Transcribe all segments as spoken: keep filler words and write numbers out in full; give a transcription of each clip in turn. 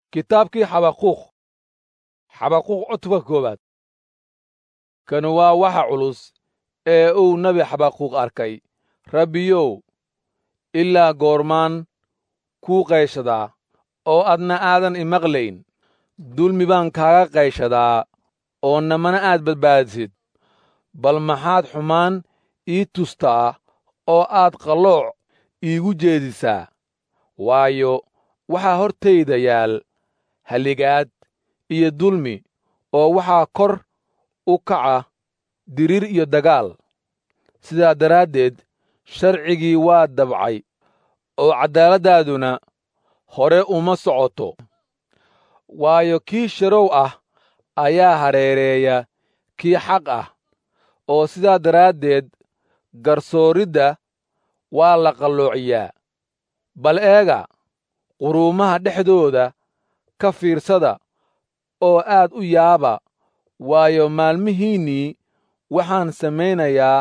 kitaabkii xabaquuq xabaquuq cutubka koowaad. kan waa waxa culus ee uu nebi xabaquuq arkay. rabbiyow, ilaa goormaan kuu qayshadaa oo adna aadan imaqlayn? dulmi baan kaaga qayshadaa oo namana aad badbaadisid. bal maxaad xumaan ii tustaa oo aad qallooc iigu jeedisaa? waayo waxaa hortayda yaal halligaad iyo dulmi, oo waxaa kor u kaca diriir iyo dagaal. sidaa daraaddeed sharcigii waa dabcay, oo caddaaladdaaduna hore uma socoto. waayo kii sharow ah ayaa hareereeya kii xaq ah, oo sidaa daraaddeed garsooridda waa la qalloociyaa. bal eega, quruumaha dhexdooda ka fiirsada oo aad u yaaba, waayo maalmihiinnii waxaan samaynayaa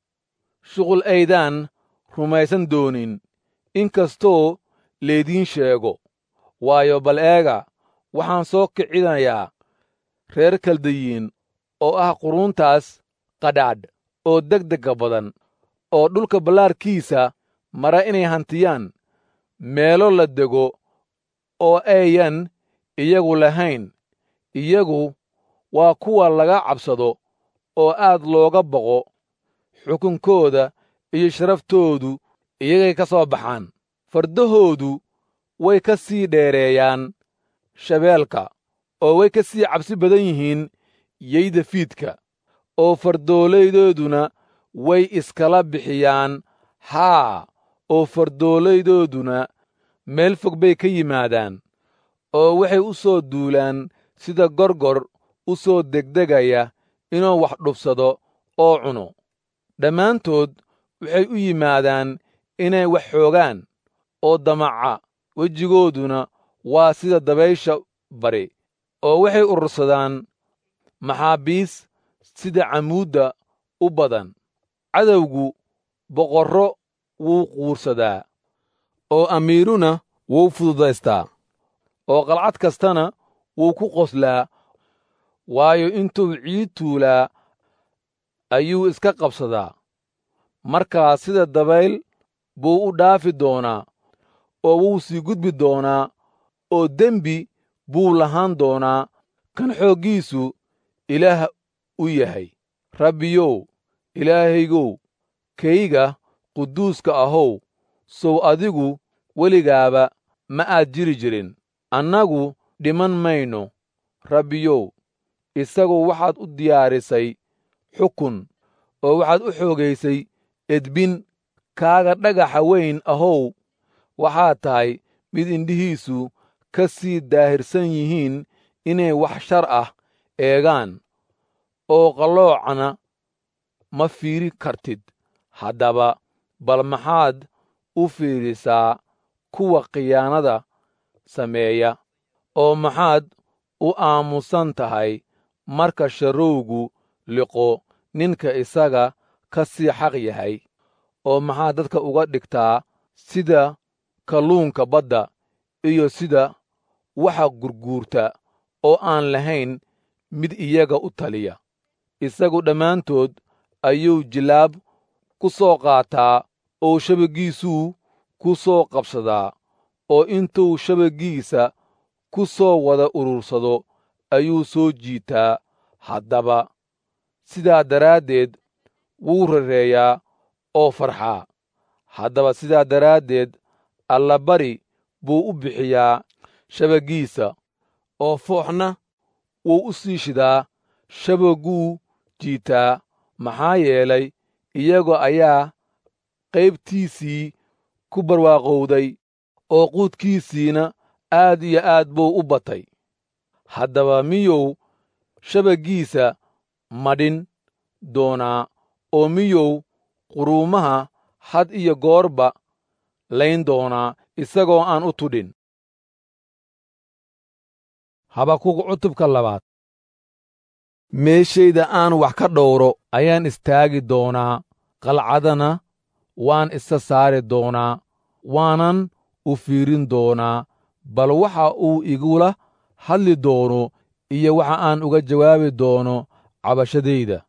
shuqul aydaan rumaysan doonin, in kastoo laydiin sheego. waayo bal eega, waxaan soo kicinayaa reer kaldayiin oo ah quruuntaas qadhaadh oo degdegga badan, oo dhulka ballaarkiisa mara inay hantiyaan meelo la dego oo ayan iyagu lahayn. iyagu waa kuwa laga cabsado oo aad looga boqo. xukunkooda iyo sharaftoodu iyagay ka soo baxaan. fardahoodu way ka sii dheereeyaan shabeelka, oo way ka sii cabsi badan yihiin yeyda fiidka. oo fardoolayddooduna way iskala bixiyaan. haa, oo fardoolayddooduna meel fog bay ka yimaadaan, oo waxay u soo duulaan sida gorgor u soo degdegaya inuu wax dhufsado oo cuno. dhammaantood waxay u yimaadaan inay wax xoogaan, oo damaca wejigooduna waa sida dabaysha bari. oo waxay urursadaan maxaabiis sida camuudda u badan. cadowgu boqorro wuu quursadaa, oo amiiruna wuu fududaystaa, oo qalcad kastana wuu ku qoslaa. waayo intuu ciid tuulaa ayuu iska qabsadaa. markaas sida dabayl buu u dhaafi doonaa, oo wuu sii gudbi doonaa, oo dembi buu lahaan doonaa kan xooggiisu ilaah u yahay. rabbiyow, ilaahaygow, kayga quduuska ahow, sow adigu weligaaba ma aad jiri jirin. annagu dhiman mayno. rabbiyow, isagu waxaad u diyaarisay xukun, oo waxaad u xoogaysay edbin. kaaga dhagaxa weyn ahow, waxaad tahay mid indhihiisu ka sii daahirsan yihiin inay wax shar ah eegaan, oo qalloocna ma fiiri kartid. haddaba bal maxaad u fiirisaa kuwa khiyaanada sameeya, oo maxaad u aamusan tahay marka sharrowgu liqo ninka isaga ka sii xaq yahay? oo maxaad dadka uga dhigtaa sida kalluunka badda, iyo sida waxa gurguurta oo aan lahayn mid iyaga u taliya? isagu dhammaantood ayuu jilaab ku soo qaataa, oo shabaggiisuu ku soo qabsadaa. oo intuu shabaggiisa ku soo wada urursado ayuu soo jiitaa. haddaba sidaa daraaddeed wuu rareeyaa oo farxaa. haddaba sidaa daraaddeed allabari buu u bixiyaa shabaggiisa, oo fooxna wuu u sii shidaa. shabagguu jiitaa, maxaa yeelay iyaga ayaa qaybtiisii ku barwaaqowday, oo quudkiisiina aad iyo aad buu u batay. haddaba miyuu shabaggiisa madhin doonaa, oo miyuu quruumaha had iyo goorba layn doonaa isagoo aan u tudhin? habaquuq cutubka labaad. meeshayda aan wax ka dhowro ayaan istaagi doonaa, qalcadana waan isa saari doonaa, waanan u fiirin doonaa bal waxa uu igula hadli doono iyo waxa aan uga jawaabi doono cabashadayda.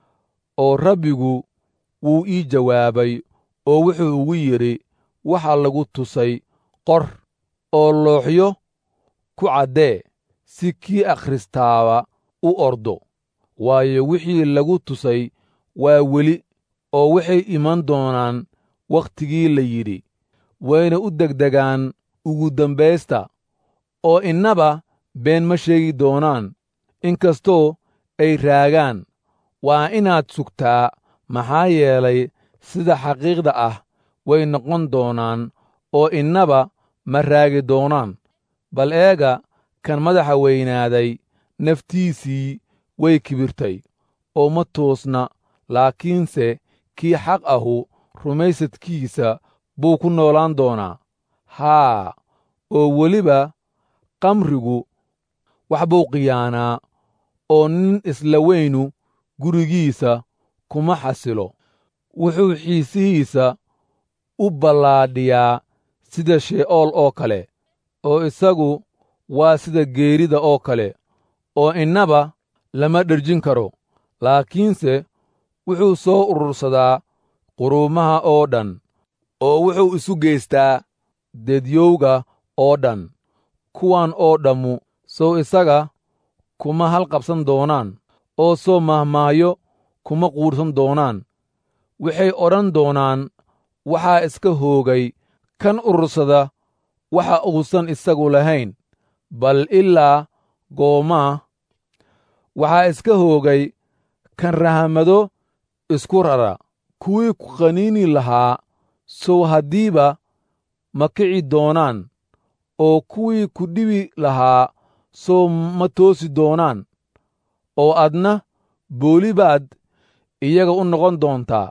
oo rabbigu wuu ii jawaabay oo wuxuu ugu yidhi, waxa lagu tusay qor oo looxyo ku caddee si kii akhristaaba u ordo. waayo wixii lagu tusay waa weli oo waxay iman doonaan wakhtigii la yidhi, wayna u degdegaan ugu dambaysta, oo innaba been ma sheegi doonaan. inkastoo ay raagaan, waa inaad sugtaa, maxaa yeelay sida xaqiiqda ah way noqon doonaan oo innaba ma raagi doonaan. bal eega, kan madaxa weynaaday naftiisii way kibirtay oo ma toosna, laakiinse kii xaq ahu rumaysadkiisa buu ku noolaan doonaa. haa, oo weliba qamrigu wax buu khiyaanaa, oo nin isla weynu gurigiisa kuma xasilo. wuxuu xiisihiisa u ballaadhiyaa sida she'ool oo kale, oo isagu waa sida geerida oo kale, oo innaba lama dherjin karo. laakiinse wuxuu soo urursadaa quruumaha oo dhan, oo wuxuu isu geystaa dedyowga oo dhan. kuwan oo dhammu sow isaga kuma halqabsan doonaan, oo soo mahmaayo kuma quudhsan doonaan. waxay odhan doonaan, waxaa iska hoogay kan urursada waxa uusan isagu lahayn, bal ilaa goomaa waxaa iska hoogay kan rahamado isku rara. kuwii ku qaniini lahaa sow haddiiba ma kici doonaan, oo kuwii ku dhibi lahaa sow ma toosi doonaan, oo adna booli baad iyaga u noqon doontaa.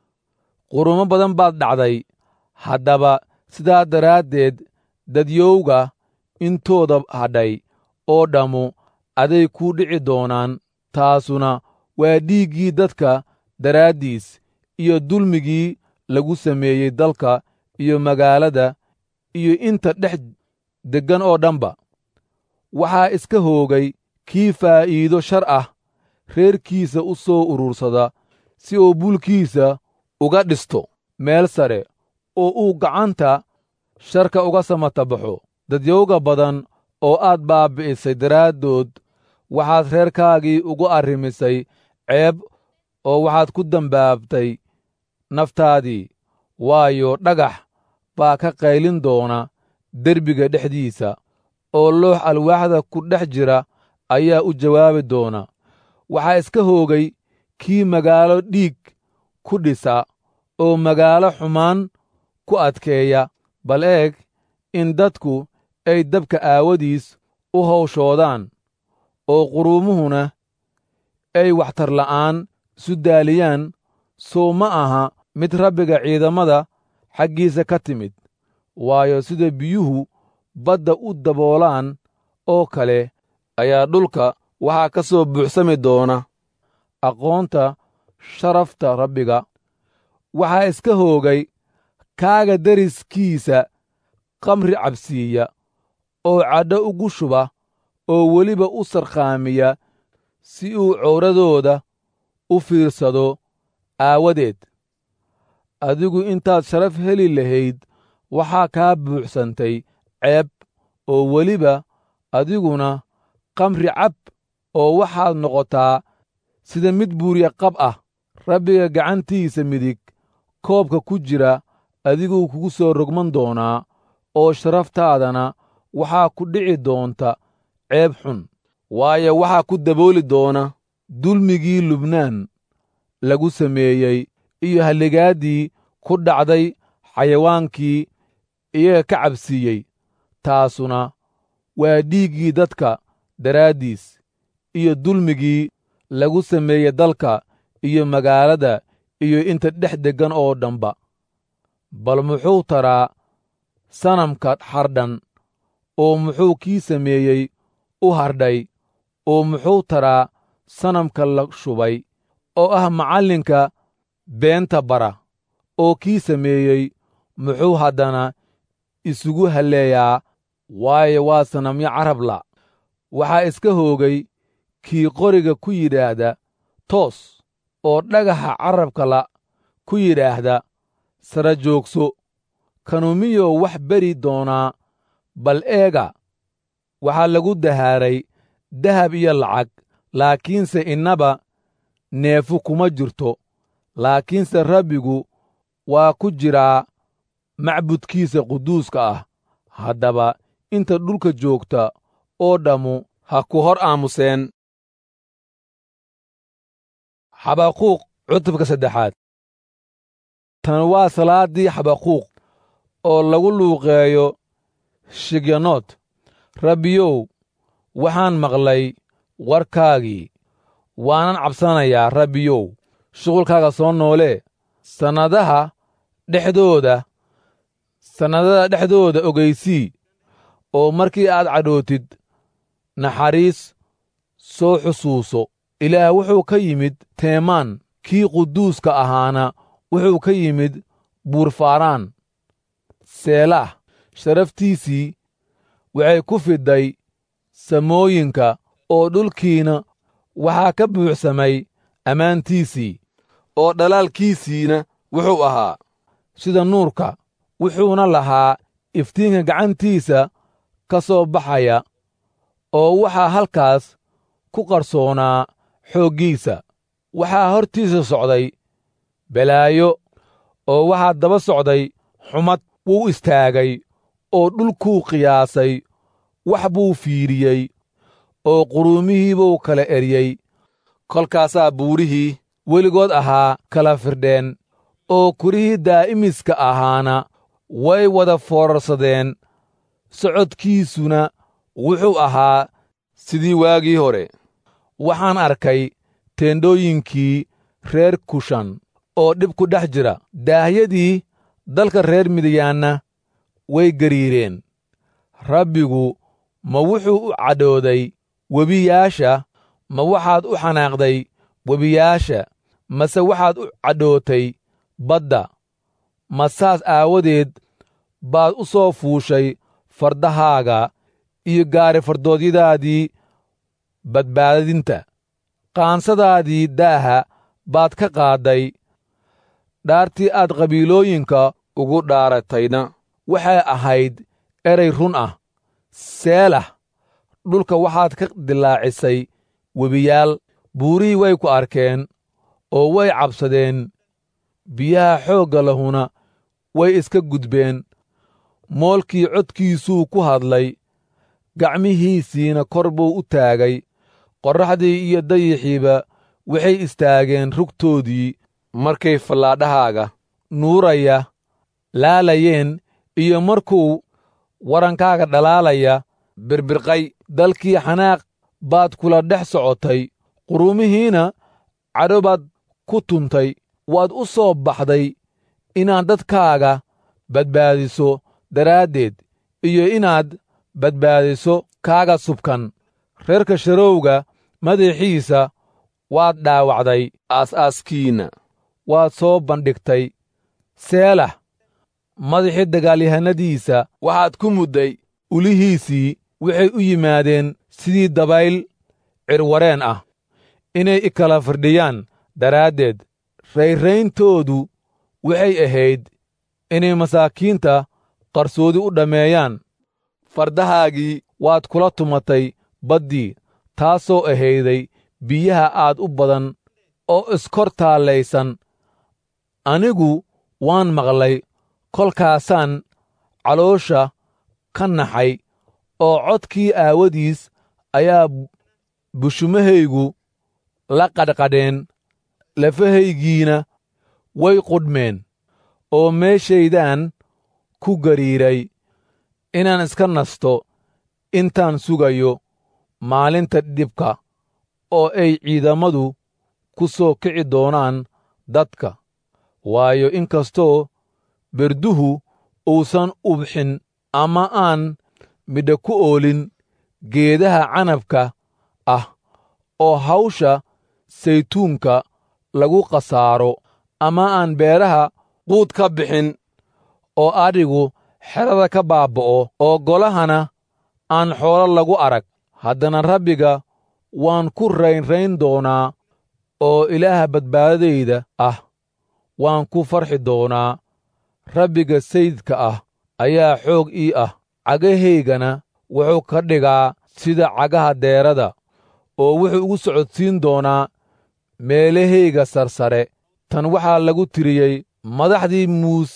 qurumo badan baad dhacday, haddaba sidaa daraaddeed dadyowga intooda hadhay oo dhammu aday kuu dhici doonaan. taasuna waa dhiiggii dadka daraaddiis iyo dulmigii lagu sameeyey dalka iyo magaalada iyo inta dhex deggan oo dhanba. waxaa iska hoogay kii faa'iido shar ah reerkiisa u soo urursada, si uu buulkiisa uga dhisto meel sare, oo uu gacanta sharka uga samata baxo. dadyowga badan oo aad baabbi'isay daraaddood waxaad reerkaagii ugu arrimisay ceeb, oo waxaad ku dambaabtay naftaadii. waayo dhagax baa ka qaylin doona derbiga dhexdiisa, oo loox alwaaxda ku dhex jira ayaa u jawaabi doona. waxaa iska hoogay kii magaalo dhiig ku dhisa, oo magaalo xumaan ku adkeeya. bal eeg, in dadku ay dabka aawadiis u hawshoodaan, oo quruumuhuna ay waxtarla'aan isu daaliyaan, sow ma aha mid rabbiga ciidamada xaggiisa ka timid. waayo sida biyuhu badda u daboolaan oo kale ayaa dhulka waxaa ka soo buuxsami doona aqoonta sharafta rabbiga. waxaa iska hoogay kaaga deriskiisa khamri cabsiiya, oo cadho ugu shuba, oo weliba u sarkhaamiya si uu cawradooda u fiirsado aawadeed. adigu intaad sharaf heli lahayd waxaa kaa buuxsantay ceeb, oo weliba adiguna khamri cab, oo waxaad noqotaa sida mid buurya qab ah. rabbiga gacantiisa midig koobka ku jira adiguu kugu soo rogman doonaa, oo sharaftaadana waxaa ku dhici doonta ceeb xun. waayo waxaa ku dabooli doona dulmigii lubnaan lagu sameeyey, iyo halligaaddii ku dhacday xayawaankii iyaga ka cabsiiyey. taasuna waa dhiiggii dadka daraaddiis iyo dulmigii lagu sameeyey dalka iyo magaalada iyo inta dhex deggan oo dhanba. bal muxuu taraa sanamka hardhan, oo muxuu kii sameeyey u hardhay, oo muxuu taraa sanamka la shubay, oo ah macallinka beenta bara, oo kii sameeyey muxuu haddana isugu halleeyaa waayo waa sanamyo carabla. waxaa iska hoogay kii qoriga ku yidhaahda toos, oo dhagaxa carabka la ku yidhaahda sara joogso. kanu miyuu wax beri doonaa? bal eega, waxaa lagu dahaaray dahab iyo lacag, laakiinse innaba neefu kuma jirto. laakiinse rabbigu waa ku jiraa macbudkiisa quduuska ah. haddaba inta dhulka joogta oo dhammu ha ku hor aamuseen. xabaquuq cutubka saddexaad. tan waa salaaddii xabaquuq oo lagu luuqeeyo shigyanood. rabbiyow, waxaan maqlay warkaagii, waanan cabsanayaa. rabbiyow, shuqulkaaga soo noolee. sannadaha dhexdooda sannadada dhexdooda ogaysii, oo markii aad cadhootid naxariis soo xusuuso. ilaah wuxuu ka yimid teemaan, kii quduuska ahaana wuxuu ka yimid buurfaaraan. seelaah, sharaftiisii waxay ku fidday samooyinka, oo dhulkiina waxaa ka buuxsamay ammaantiisii. oo dhalaalkiisiina wuxuu ahaa sida nuurka, wuxuuna lahaa iftiinka gacantiisa ka soo baxaya, oo waxaa halkaas ku qarsoonaa xooggiisa. waxaa hortiisa socday balaayo, oo waxaa daba socday xumad. wuu istaagay oo dhulkuu qiyaasay, wax buu fiiriyey, oo quruumihii buu kala eryey. kolkaasaa buurihii weligood ahaa kala firdheen, oo kurihii daa'imiska ahaana way wada foorarsadeen. socodkiisuna wuxuu ahaa sidii waagii hore. waxaan arkay teendhooyinkii reer kushan oo dhib ku dhex jira. daahyadii dalka reer midyaanna way gariireen. rabbigu ma wuxuu u cadhooday webiyaasha? ma waxaad u xanaaqday webiyaasha? mase waxaad u cadhootay badda? ma saas aawadeed baad u soo fuushay fardahaaga iyo gaari fardoodyadaadii badbaadinta? qaansadaadii daaha baad ka qaadday. dhaartii aad qabiilooyinka ugu dhaaratayna waxay ahayd eray run ah. seelah, dhulka waxaad ka dilaacisay webiyaal. buurihii way ku arkeen oo way cabsadeen. biyaha xoogga lahuna way iska gudbeen. moolkii codkiisuu ku hadlay, gacmihiisiina kor buu u taagay. qorraxdii iyo dayixiiba waxay istaageen rugtoodii markay fallaadhahaaga nuuraya laalayeen, iyo markuu warankaaga dhalaalaya birbirqay. dalkii xanaaq baad kula dhex socotay, quruumihiina cadho baad ku tuntay. waad u soo baxday inaad dadkaaga badbaadiso daraaddeed, iyo inaad badbaadiso kaaga subkan. reerka sharowga madaxiisa waad dhaawacday, aas-aaskiinna waad soo bandhigtay. seelah, madaxii dagaalyahannadiisa waxaad ku mudday. ulihiisii waxay u yimaadeen sidii dabayl cirwareen ah, inay i kala firdhiyaan daraaddeed. rayrayntoodu waxay ahayd inay masaakiinta qarsoodi u dhammeeyaan. fardahaagii waad kula tumatay baddii, taasoo ahayday biyaha aad u badan oo iskor taallaysan. anigu waan maqlay, kolkaasaan caloosha ka naxay, oo codkii aawadiis ayaa bushumahaygu la qadhqadheen. lafahaygiina way qudhmeen, oo meeshaydaan ku gariiray inaan iska nasto intaan sugayo maalinta dhibka, oo ay ciidamadu ku soo kici doonaan dadka. waayo in kastoo berduhu uusan ubxin ama aan midha ku oolin geedaha canabka ah, oo hawsha saytuunka lagu khasaaro, ama aan beeraha quud ka bixin, oo adhigu xerada ka baaba'o, oo golahana aan xoolo lagu arag. haddana rabbiga waan ku raynrayn doonaa, oo ilaaha badbaadadayda ah waan ku farxi doonaa. rabbiga sayidka ah ayaa xoog ii ah, cagahaygana wuxuu ka dhigaa sida cagaha deerada, oo wuxuu igu socodsiin doonaa meelahayga sarsare. tan waxaa lagu tiriyey madaxdii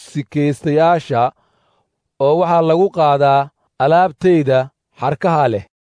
muusikaystayaasha, oo waxaa lagu qaadaa alaabtayda xarkaha leh.